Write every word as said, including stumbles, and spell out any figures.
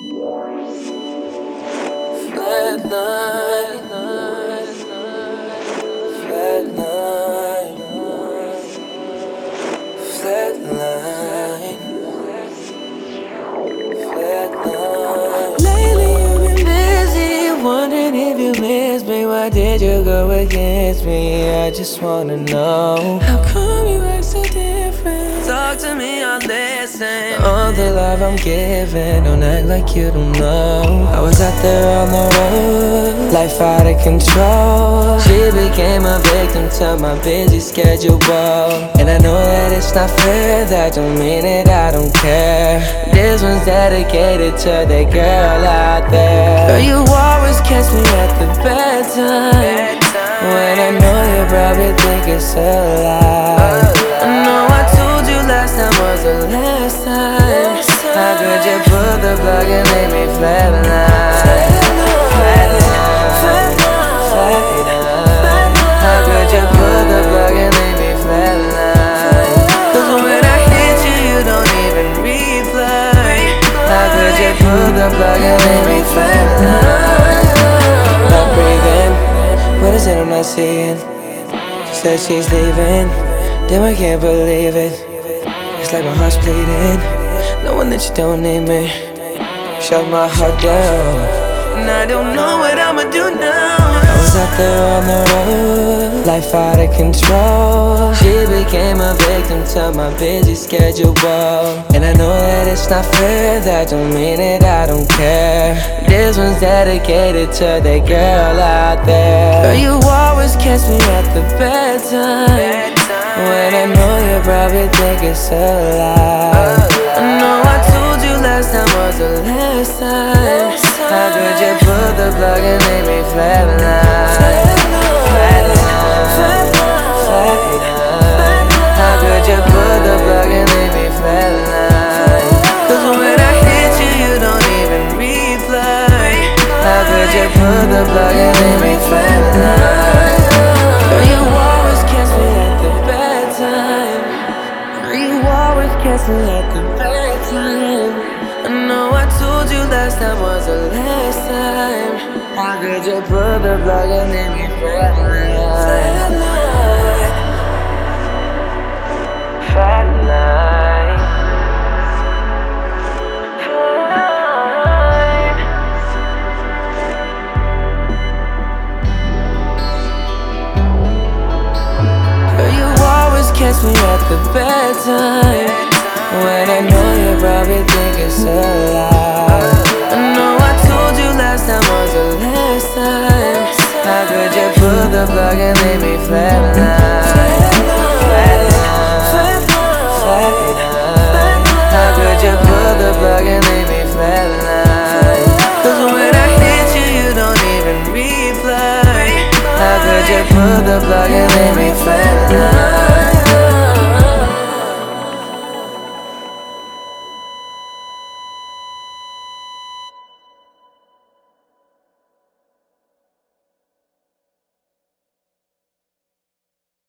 Flatline, flatline, flatline, flatline. Lately you've been busy, wondering if you miss me. Why did you go against me? I just wanna know, how come you act so different? Talk to me, I'll listen. All the love I'm giving, don't act like you don't know. I was out there on the road, life out of control. She became a victim to my busy schedule, and I know that it's not fair, that don't mean it, I don't care. This one's dedicated to the girl out there. Girl, you always catch me at the bad time, when I know you probably think it's a lie. I know I told you last time was the last time. How could you pull the plug and make me flatline? Flatline, flatline. How could you pull the plug and make me flatline? Cause when I hit you, you don't even reply. How could you pull the plug and make me flatline? Not breathing, what is it I'm not seeing? She said she's leaving, damn I can't believe it. It's like my heart's bleeding, knowing that you don't need me. Shut my heart down, and I don't know what I'ma do now. I was out there on the road, life out of control. She became a victim to my busy schedule, and I know that it's not fair, that don't mean it, I don't care. This one's dedicated to the girl out there. Girl, you always catch me at the bad time, when I know you probably think it's a lie. I know I told you last time was the last time. How could you pull the plug and make me flatline? Flatline, flatline. How could you pull the plug and make me flatline? Cause when I hit you, you don't even reply. How could you pull the plug and make me flatline? Girl, you always catch me at the bad time. Girl, you always catch me at the bad time. I know I told you last time was the last time. How could you pull the plug and make me flatline? Flatline, flatline. Girl, you always catch me at the bad time, when I know you probably think it's a lie. I know I told you last time was the last time. How could you pull the plug and make me flatline?